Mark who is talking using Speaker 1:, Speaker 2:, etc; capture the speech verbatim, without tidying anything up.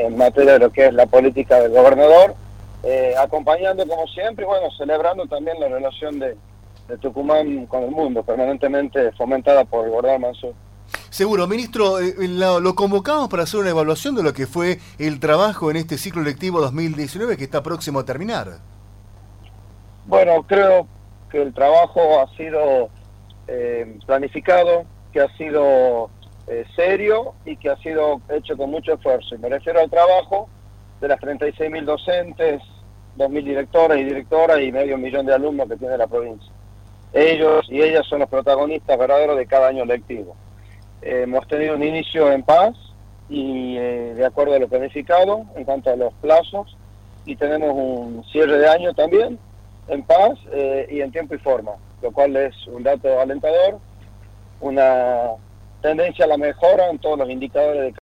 Speaker 1: en materia de lo que es la política del gobernador, eh, acompañando como siempre y bueno, celebrando también la relación de, de Tucumán con el mundo, permanentemente fomentada por el gobernador Mansur.
Speaker 2: Seguro, ministro, eh, lo, lo convocamos para hacer una evaluación de lo que fue el trabajo en este ciclo lectivo dos mil diecinueve que está próximo a terminar.
Speaker 1: Bueno, creo que el trabajo ha sido eh, planificado, que ha sido eh, serio y que ha sido hecho con mucho esfuerzo. Y me refiero al trabajo de las treinta y seis mil docentes, dos mil directoras y directoras y medio millón de alumnos que tiene la provincia. Ellos y ellas son los protagonistas verdaderos de cada año lectivo. Eh, hemos tenido un inicio en paz y eh, de acuerdo a lo planificado en cuanto a los plazos, y tenemos un cierre de año también en paz eh, y en tiempo y forma, lo cual es un dato alentador, una tendencia a la mejora en todos los indicadores de